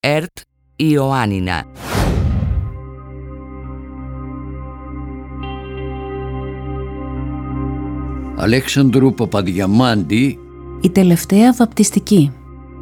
ΕΡΤ Ιωάννινα. Αλέξανδρου Παπαδιαμάντη. Η τελευταία βαπτιστική.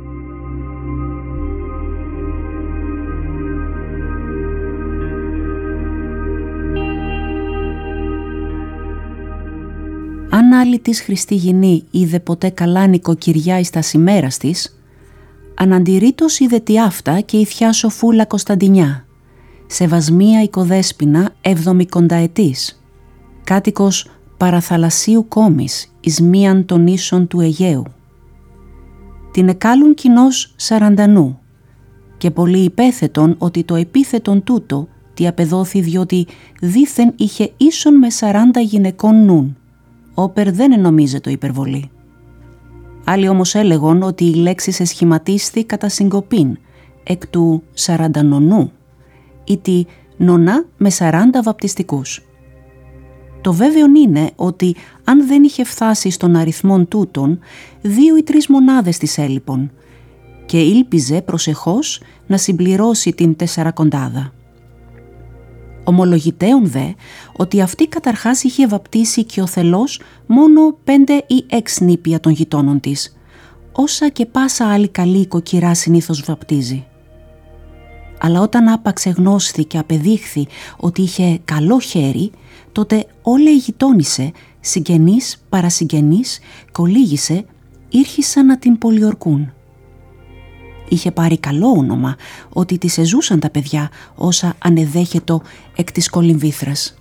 Αν άλλη της Χριστή γυνή είδε ποτέ καλά νοικοκυριά εις τας ημέρας της, αναντηρήτως είδε τι αυτά και η θιά Σοφούλα Κωνσταντινιά, Σεβασμία οικοδέσποινα 70ετής, κάτοικος παραθαλασσίου Κόμης εις μίαν των ίσων του Αιγαίου. Την εκάλουν κοινώς Σαραντανού και πολύ υπέθετον ότι το επίθετον τούτο τι απεδόθη διότι δήθεν είχε ίσον με 40 γυναικών νουν, όπερ δεν ενομίζεται υπερβολή. Άλλοι όμως έλεγον ότι η λέξη εσχηματίσθη κατά συγκοπήν, εκ του σαραντανονού, ή τη νονά με 40 βαπτιστικούς. Το βέβαιον είναι ότι αν δεν είχε φτάσει στον αριθμόν τούτον, 2 ή 3 μονάδες της έλειπον και ήλπιζε προσεχώς να συμπληρώσει την 40. Ομολογητέων δε ότι αυτή καταρχάς είχε βαπτίσει και ο θελός μόνο 5 ή 6 νήπια των γειτόνων της, όσα και πάσα άλλη καλή οικοκυρά συνήθως βαπτίζει. Αλλά όταν άπαξε γνώσθη και απεδείχθη ότι είχε καλό χέρι, τότε όλα οι γειτόνισσε, συγγενείς, παρασυγγενείς, κολύγησε, ήρχισαν να την πολιορκούν. Είχε πάρει καλό όνομα ότι της εζούσαν τα παιδιά όσα ανεδέχετο εκ της κολυμβήθρας.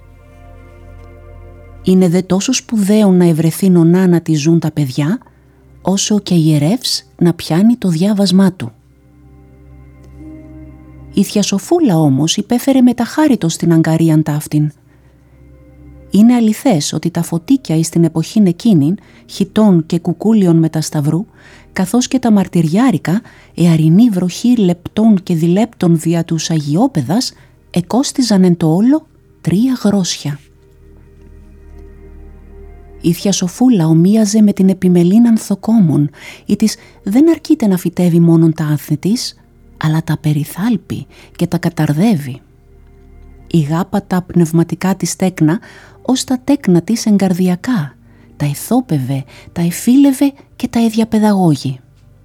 Είναι δε τόσο σπουδαίο να ευρεθεί νονά να τη ζουν τα παιδιά, όσο και ιερεύς να πιάνει το διάβασμά του. Η θεία Σοφούλα όμως υπέφερε μεταχάριτο στην αγκαρίαν ταύτην. Είναι αληθές ότι τα φωτίκια εις την εποχήν εκείνην, χιτών και κουκούλιων μετασταυρού, καθώς και τα μαρτυριάρικα, εαρινή βροχή λεπτών και διλέπτων δια τους αγιόπεδας, εκόστιζαν εν το όλο 3 γρόσια. Η θεία Σοφούλα ομοίαζε με την επιμελήν ανθοκόμων, ή της δεν αρκείται να φυτεύει μόνον τα άνθη της, αλλά τα περιθάλπει και τα καταρδεύει. Ηγάπα τα πνευματικά της τέκνα ως τα τέκνα της εγκαρδιακά, τα ηθόπευε, τα εφήλευε και τα εδιαπαιδαγώγει.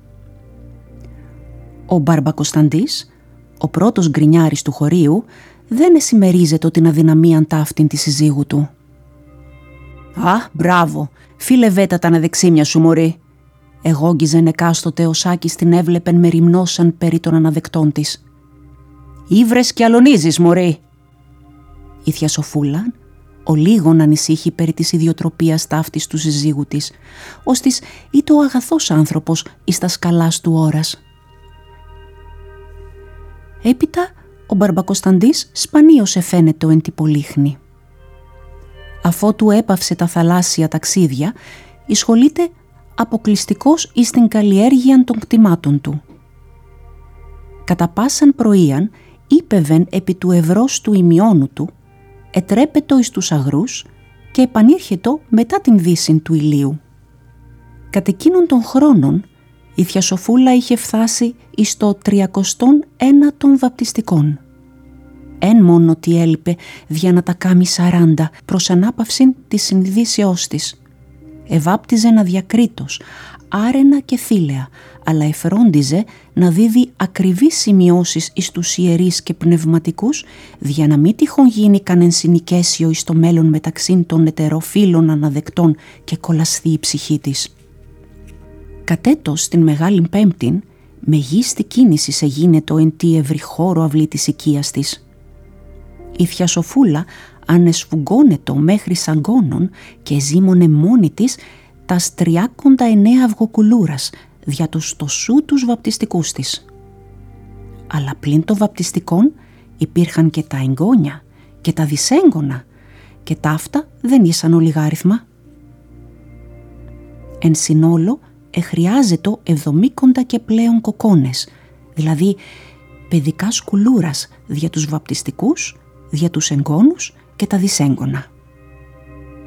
Ο Μπαρμπακοσταντής, ο πρώτος γκρινιάρης του χωρίου, δεν εσημερίζεται την αδυναμίαν ταύτην της συζύγου του. «Α, μπράβο, φίλευέ τα αναδεξίμια σου μωρή», εγόγγιζεν εκάστοτε ο Σάκης την έβλεπεν με ρημνώσαν περί των αναδεκτών της. «Ήβρες και αλωνίζεις μωρή». Η θεία Σοφούλα ο λίγον ανησύχει περί της ιδιοτροπίας ταύτης του συζύγου της, ώστις είτε ο αγαθός άνθρωπος εις τα σκαλάς του ώρας. Έπειτα ο Μπαρμπακοσταντής σπανίως εφαίνεται εν τη πολύχνη. Αφότου έπαυσε τα θαλάσσια ταξίδια, εισχολείται αποκλειστικός εις την καλλιέργεια των κτημάτων του. Κατά πάσαν πρωίαν ύπευεν επί του ευρώς του ημιώνου του, ετρέπετο εις τους αγρούς και επανήρχετο μετά την δύσιν του ηλίου. Κατ' εκείνων των χρόνων η θεία Σοφούλα είχε φτάσει εις το 31 των βαπτιστικών. Εν μόνο τι έλειπε δια να τα κάμει 40 προς ανάπαυσιν της συνειδήσεώς της. Εβάπτιζε αδιακρίτως, άρενα και θήλαια, αλλά εφρόντιζε να δίδει ακριβείς σημειώσεις εις τους ιερείς και πνευματικούς, δια να μην τυχόν γίνει κανεν συνοικέσιο εις το μέλλον μεταξύ των ετεροφίλων αναδεκτών και κολλασθεί η ψυχή της. Κατέτος την Μεγάλην Πέμπτην, μεγίστη κίνηση σε γίνεται εν τη ευρυχώρο αυλή της οικίας της. Η θεία Σοφούλα ανεσφουγγώνετο μέχρι σαγκώνων και ζήμωνε μόνη της τας 39 αυγοκουλούρας δια τους τοσού τους βαπτιστικούς της. Αλλά πλην των βαπτιστικών υπήρχαν και τα εγγόνια και τα δισέγγωνα και ταύτα δεν ήσαν ολιγάριθμα. Εν συνόλο εχρειάζεται 70 και πλέον κοκόνες, δηλαδή παιδικά σκουλούρας δια τους βαπτιστικούς, δια τους εγγόνους και τα δισέγγωνα.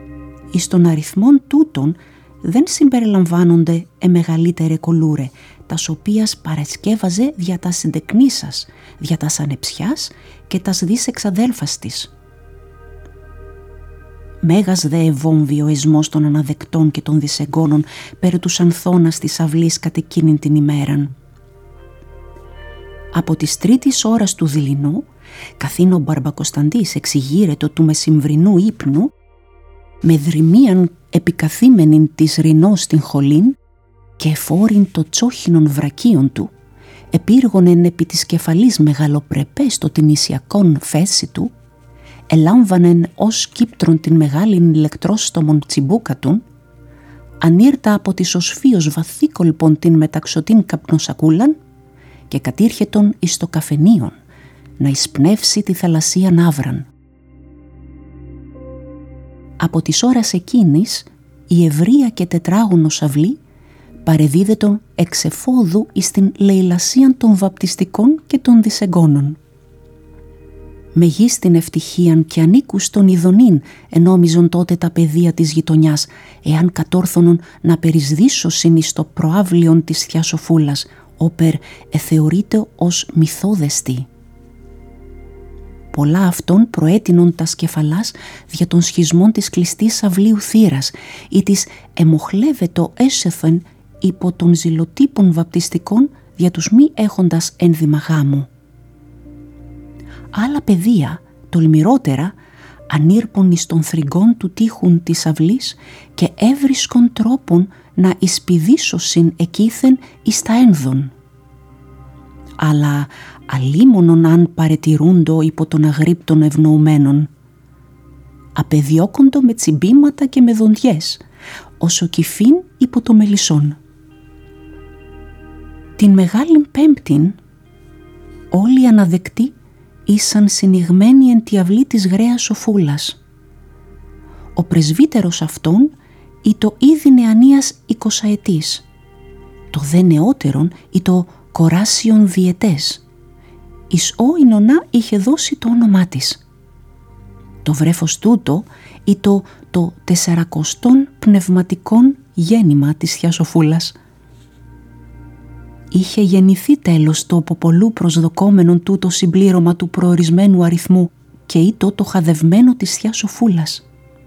Εις των αριθμών τούτων δεν συμπεριλαμβάνονται μεγαλύτερε κολούρε, τας οποίας παρασκεύαζε δια τας συντεκνήσας, δια τας ανεψιάς και τας δις εξαδέλφας της. Μέγας δε ευόμβιο εσμός των αναδεκτών και των δισεγγόνων περί τους ανθώνας της αυλής κατ' εκείνην την ημέραν. Από της 3ης ώρας του δειλινού, καθήν ο Μπαρμπακοσταντής εξηγήρετο του μεσημβρινού ύπνου, με δρυμίαν επικαθήμενην της ρινός στην χολήν και εφόρην το τσόχινον βρακίον του, επήργωνεν επί της κεφαλής μεγαλοπρεπές το την ισιακόν φέση του, ελάμβανεν ως κύπτρον την μεγάλην ηλεκτρόστομον τσιμπούκατουν, ανήρτα από της οσφίως βαθύκολπον την μεταξωτήν καπνοσακούλαν και κατήρχετον εις το καφενείον να εισπνεύσει τη θαλασσία ναύραν. Από της ώρας εκείνης η ευρεία και τετράγωνος αυλή παρεδίδετον εξεφόδου εις την λαιλασίαν των βαπτιστικών και των δισεγγόνων. Μεγίστην ευτυχίαν και ανήκους των ειδονήν ενόμιζον τότε τα παιδεία της γειτονιάς, εάν κατόρθωνον να περισδύσωσιν εις το προάβλιον της Θειασοφούλας, όπερ εθεωρείται ως μυθόδεστη. Πολλά αυτών προέτεινον τας κεφαλάς δια των σχισμών της κλειστής αυλίου θύρας ή της εμοχλεύετο έσεθεν υπό των ζηλοτύπων βαπτιστικών δια τους μη έχοντας ένδυμα γάμου. Άλλα παιδεία, τολμηρότερα, ανήρπον εις των θρυγών του τείχουν της αυλής και έβρισκον τρόπον να εισπηδήσωσιν εκείθεν εις τα ένδον. Αλλά αλίμονον αν παρετηρούντο υπό των αγρύπτων ευνοουμένων. Απεδιώκοντο με τσιμπήματα και με δοντιές, όσο κυφήν υπό το μελισσόν. Την Μεγάλην Πέμπτην όλοι οι αναδεκτοί ήσαν συνηγμένοι εν τη αυλή της γρέας Σοφούλας. Ο πρεσβύτερος αυτόν ή το ήδη νεανίας 20ετής, το δε νεότερον ή το κοράσιον διετές, εις ο η νονά είχε δώσει το όνομά της. Το βρέφος τούτο ή το 40 πνευματικών γέννημα της Θειασοφούλας. Είχε γεννηθεί τέλος το από πολλού προσδοκόμενον τούτο συμπλήρωμα του προορισμένου αριθμού και ήτο το χαδευμένο της Θειασοφούλας.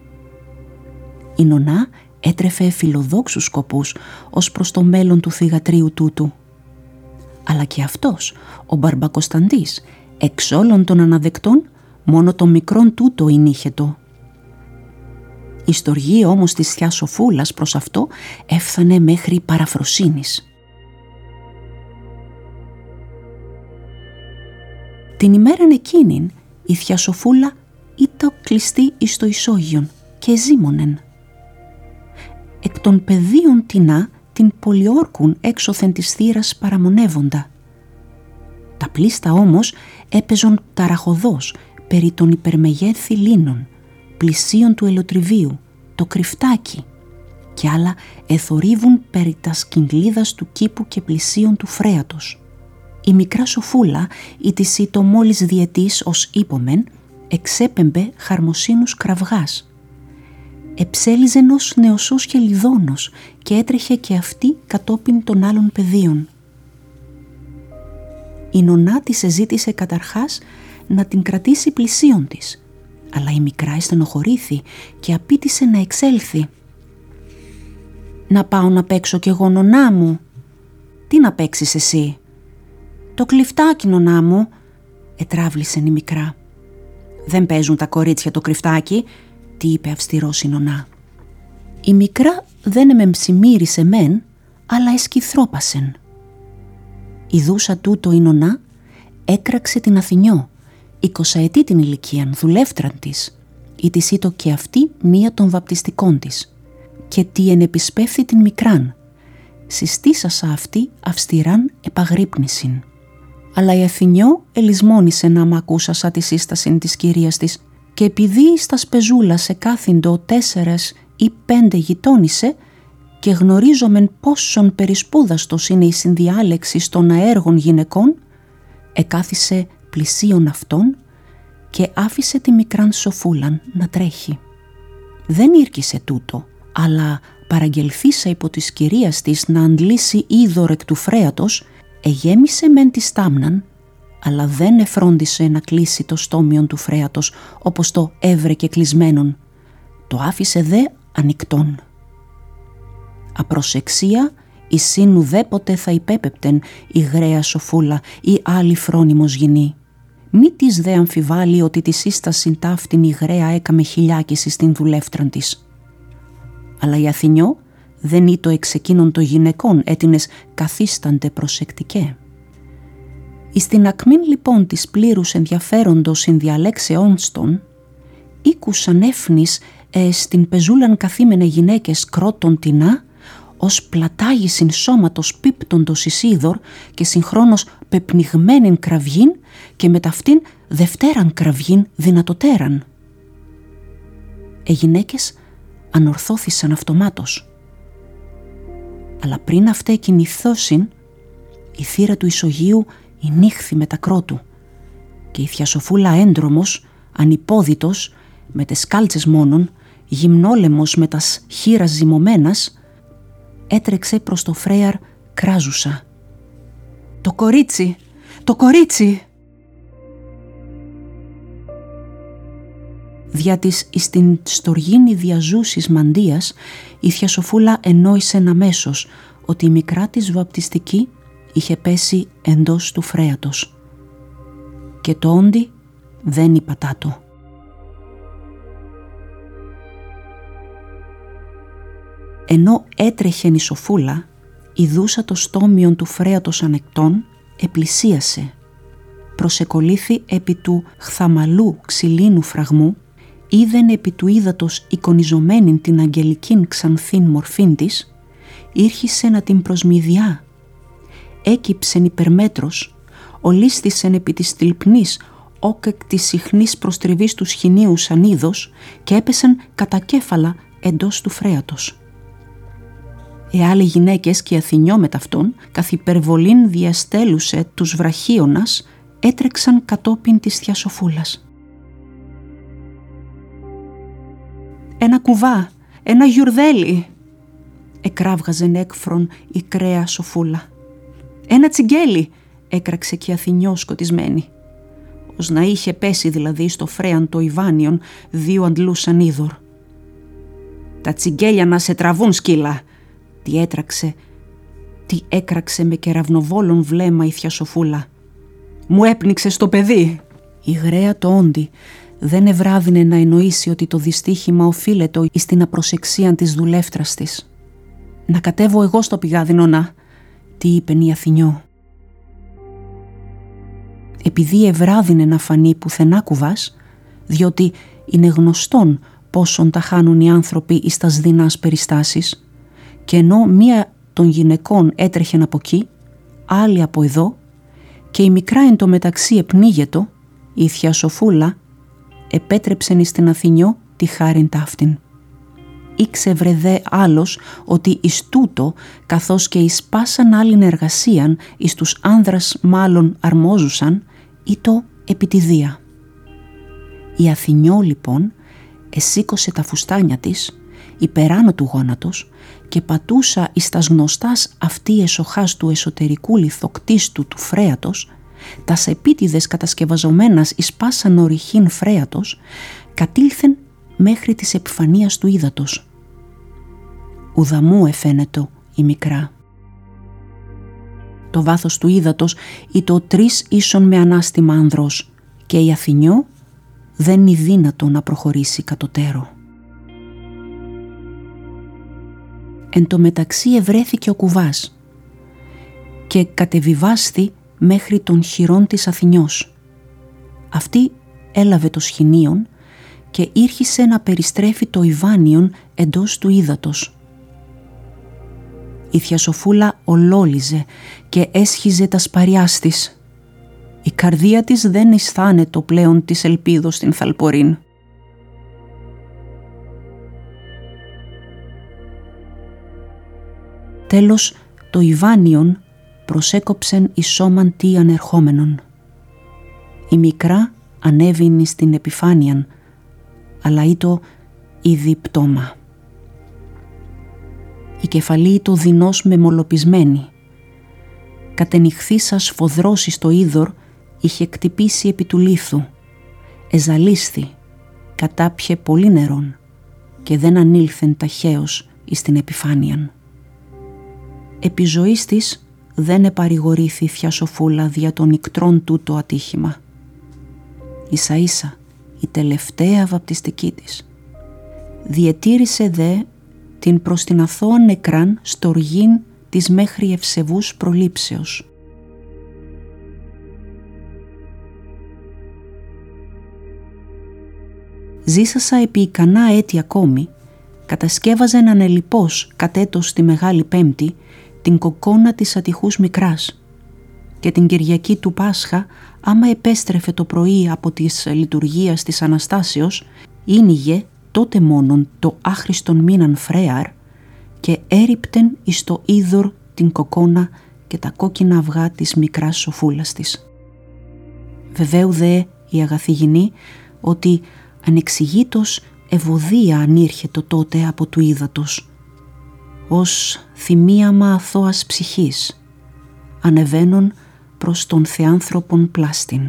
Η νονά έτρεφε φιλοδόξους σκοπούς ως προς το μέλλον του θυγατρίου τούτου. Αλλά και αυτός, ο Μπαρμπακοσταντής, εξ όλων των αναδεκτών, μόνο το μικρόν τούτο ηνύχετο. Η στοργή όμως της Θειασοφούλας προς αυτό έφθανε μέχρι παραφροσύνης. Την ημέραν εκείνην η Θειασοφούλα ήταν κλειστή εις το ισόγειον και ζήμωνεν. Εκ των παιδίων τινά την πολιόρκουν έξωθεν της θύρας παραμονεύοντα. Τα πλήστα όμως έπαιζον ταραχωδώς περί των υπερμεγέθη λίνων, πλησίων του ελοτριβίου, το κρυφτάκι και άλλα εθορύβουν περί τας κυγκλίδας του κήπου και πλησίων του φρέατος. Η μικρά Σοφούλα, η της ήτο μόλις διετής ως είπομεν, εξέπεμπε χαρμοσύνους κραυγάς. Εψέλιζεν ως νεοσός χελιδόνος και έτρεχε και αυτή κατόπιν των άλλων παιδίων. Η νονά της εζήτησε καταρχάς να την κρατήσει πλησίον της, αλλά η μικρά στενοχωρήθη και απίτησε να εξέλθει. «Να πάω να παίξω κι εγώ, νονά μου». «Τι να παίξεις εσύ?» «Το κλιφτάκι, νονά μου», ετράβλησεν η μικρά. «Δεν παίζουν τα κορίτσια το κρυφτάκι», τι είπε αυστηρός η νονά. Η μικρά δεν εμεμψημύρισε μεν, αλλά εσκυθρόπασεν. Η δούσα τούτο η νονά έκραξε την Αθηνιό, 20 την ηλικίαν, δουλεύτραν της, ή της ήτο και αυτή μία των βαπτιστικών της, και τι ενεπισπεύθη την μικράν, συστήσασα αυτή αυστηράν επαγρύπνησιν. Αλλά η Αθηνιό ελισμόνησε να μ' ακούσασα τη σύσταση της κυρίας της, και επειδή στα σπεζούλα σε κάθυντο 4 ή 5 γειτόνισε και γνωρίζομεν πόσον περισπούδαστος είναι η συνδιάλεξη των αέργων γυναικών, εκάθισε πλησίον αυτών και άφησε τη μικράν Σοφούλαν να τρέχει. Δεν ήρκησε τούτο, αλλά παραγγελθήσα υπό της κυρίας της να αντλήσει είδωρ εκ του φρέατος, εγέμισε μεν τη στάμναν, αλλά δεν εφρόντισε να κλείσει το στόμιον του φρέατος όπως το έβρεκε κλεισμένον, το άφησε δε ανοιχτόν. Απροσεξία η σύν ουδέποτε θα υπέπεπτεν η γραία σοφούλα ή άλλη φρόνιμος γυνή. Μη της δε αμφιβάλλει ότι τη σύσταση ταύτην η γραία έκαμε χιλιάκιση στην δουλεύτραν της. Αλλά η Αθηνιό δεν ήτο εξ εκείνων των γυναικών έτινες καθίστανται προσεκτικέ. Εις την ακμήν λοιπόν της πλήρους ενδιαφέροντος συνδιαλέξεών στον, ήκουσαν έφνης στην πεζούλαν καθήμενε γυναίκες κρότων τεινά, ως πλατάγισιν σώματος πίπτοντος εις είδωρ και συγχρόνως πεπνιγμένην κραυγήν και με ταυτήν δευτέραν κραυγήν δυνατοτέραν. Γυναίκες ανορθώθησαν αυτομάτως. Αλλά πριν αυτέ κινηθώσιν, η θύρα του ισογείου ηνύχθη με τα κρότου και η Θιασοφούλα έντρομος, ανυπόδητος, με τες κάλτσες μόνον, γυμνόλεμος με τας χείρας ζυμωμένας, έτρεξε προς το φρέαρ κράζουσα. «Το κορίτσι! Το κορίτσι!» Δια της εις την στοργήνη διαζούσης μαντίας, η Θιασοφούλα ενόησεν αμέσως ότι η μικρά της βαπτιστική είχε πέσει εντός του φρέατος και το όντι δεν υπατάτο. Ενώ έτρεχεν η Σοφούλα, ιδούσα το στόμιον του φρέατος ανεκτών, επλησίασε. Προσεκολήθη επί του χθαμαλού ξυλίνου φραγμού, είδεν επί του ύδατος εικονιζομένην την αγγελικήν ξανθήν μορφήν της, ήρχισε να την προσμηδιά. Έκυψεν υπερμέτρος, ολίσθησεν επί της τυλπνής όκεκ της συχνής προστριβής του σχοινίου σαν είδος και έπεσαν κατακέφαλα εντός του φρέατος. Άλλοι γυναίκες και Αθηνιό με ταυτόν, καθ' υπερβολήν διαστέλουσε τους βραχίωνας, έτρεξαν κατόπιν της Θιασοφούλας. «Ένα κουβά, ένα γιουρδέλι», εκράβγαζεν έκφρον η κρέα Σοφούλα. «Ένα τσιγκέλι», έκραξε και η Αθηνιό σκοτισμένη. Ως να είχε πέσει δηλαδή στο φρέαν το Ιβάνιον, δύο αντλούσαν είδωρ. «Τα τσιγκέλια να σε τραβούν, σκύλα», τι έκραξε με κεραυνοβόλων βλέμμα η Θιασοφούλα. «Μου έπνιξε στο παιδί». Η γραία το όντι δεν ευράδυνε να εννοήσει ότι το δυστύχημα οφείλετο εις την απροσεξία της δουλεύτρας της. «Να κατέβω εγώ στο πηγάδινο να», τι είπεν η Αθηνιό. Επειδή ευράδυνε να φανεί πουθενά κουβάς, διότι είναι γνωστόν πόσον τα χάνουν οι άνθρωποι εις τας δεινάς περιστάσεις, και ενώ μία των γυναικών έτρεχεν από εκεί, άλλη από εδώ, και η μικρά εν τω μεταξύ επνίγετο, η Θιασοφούλα επέτρεψεν εις την Αθηνιό τη χάριν ταύτην. Ήξευρε δε άλλος ότι εις τούτο, καθώς και εις πάσαν άλλην εργασίαν, εις τους άνδρας μάλλον αρμόζουσαν, ήτο επιτιδία. Η Αθηνιό λοιπόν εσήκωσε τα φουστάνια της, υπεράνω του γόνατος, και πατούσα εις τας γνωστάς αυτή εσοχάς του εσωτερικού λιθοκτίστου του φρέατος, τας επίτηδες κατασκευαζομένας εις πάσαν ορυχήν φρέατος, κατήλθεν μέχρι της επιφανείας του ύδατος. Ουδαμού εφαίνετο η μικρά. Το βάθος του ύδατος ήτο 3 ίσον με ανάστημα ανδρός και η Αθηνιό δεν είναι δύνατο να προχωρήσει κατωτέρω. Εν τω μεταξύ ευρέθηκε ο κουβάς και κατεβιβάστη μέχρι των χειρών της Αθηνιός. Αυτή έλαβε το σχοινίον και ήρχισε να περιστρέφει το Ιβάνιον εντός του ύδατος. Η Θιασοφούλα ολόλιζε και έσχιζε τα σπαριάς της. Η καρδία της δεν αισθάνετο πλέον της ελπίδος στην θαλπορήν. Τέλος το Ιβάνιον προσέκοψεν εις σώμαν τι ανερχόμενον. Η μικρά ανέβηνε στην επιφάνειαν, αλλά ήτο ήδη πτώμα. η κεφαλή το δεινός μεμολοπισμένη. Κατενυχθήσα σφοδρός εις το είδωρ, είχε κτυπήσει επί του λίθου. Εζαλίσθη, κατάπιε πολύ νερόν και δεν ανήλθεν ταχαίως εις την επιφάνειαν. Επί ζωής της δεν επαρηγορήθη θεία Σοφούλα δια των ικτρών τούτο ατύχημα. Ίσα ίσα η τελευταία βαπτιστική της. Διετήρησε δε την προς την αθώα νεκράν στοργήν της μέχρι ευσεβούς προλήψεως. Ζήσασα επί ικανά έτη ακόμη, κατασκεύαζεν ανελιπώς κατέτος τη Μεγάλη Πέμπτη την κοκόνα της ατυχούς μικράς και την Κυριακή του Πάσχα, άμα επέστρεφε το πρωί από της λειτουργίας της Αναστάσεως, ήνιγε τότε μόνον το άχρηστον μήναν φρέαρ και έριπτεν εις το είδωρ την κοκόνα και τα κόκκινα αυγά της μικράς Σοφούλας της. Βεβαίου δε η αγαθηγινή ότι ανεξηγήτως ευωδία ανήρχετο τότε από του ύδατος, ως θυμίαμα αθώας ψυχής, ανεβαίνων προς τον θεάνθρωπον πλάστην.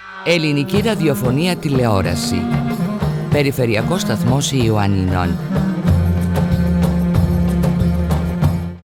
Ελληνική ραδιοφωνία τηλεόραση. Περιφερειακός σταθμός Ιωαννινών.